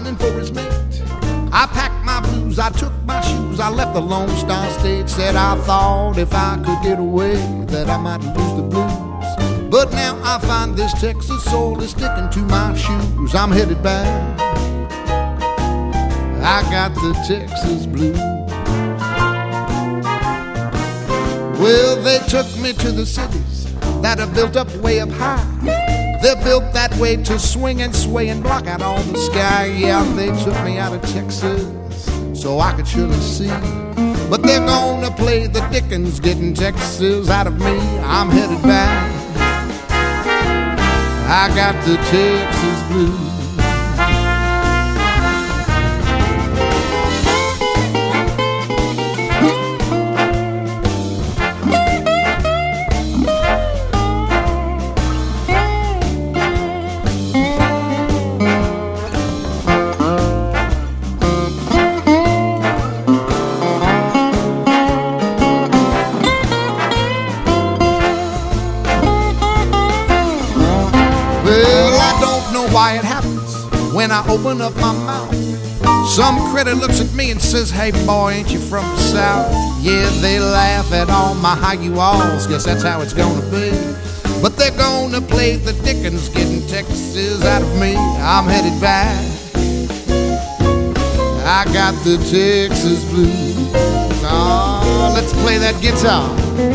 riding for his mate. I packed my blues, I took my shoes, I left the Lone Star State. Said I thought if I could get away that I might lose the blues. But now I find this Texas soul is sticking to my shoes. I'm headed back, I got the Texas blues. Well, they took me to the cities that are built up way up high. They're built that way to swing and sway and block out all the sky. Yeah, they took me out of Texas so I could surely see. But they're gonna play the Dickens, getting Texas out of me. I'm headed back, I got the Texas blues. Why it happens when I open up my mouth. Some critter looks at me and says, hey boy, ain't you from the South? Yeah, they laugh at all my how-you-alls, guess that's how it's gonna be. But they're gonna play the Dickens, getting Texas out of me. I'm headed back, I got the Texas blues. Oh, let's play that guitar.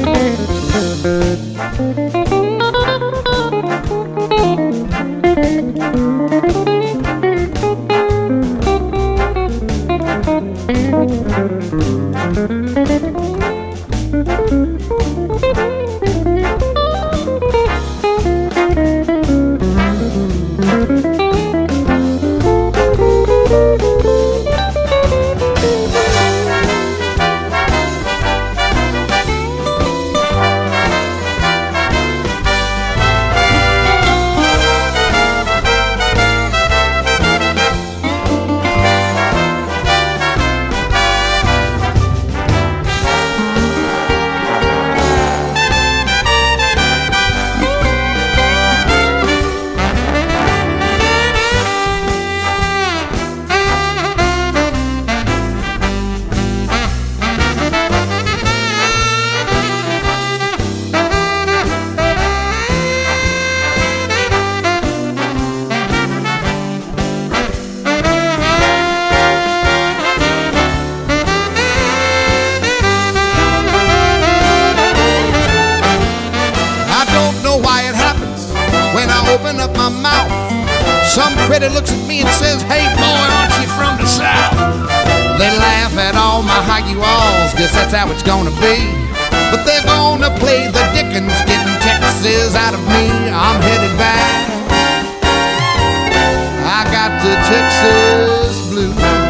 Open up my mouth. Some critter looks at me and says, hey boy, aren't you from the South? They laugh at all my how-you-alls, guess that's how it's gonna be. But they're gonna play the Dickens, getting Texas out of me. I'm headed back, I got the Texas blues.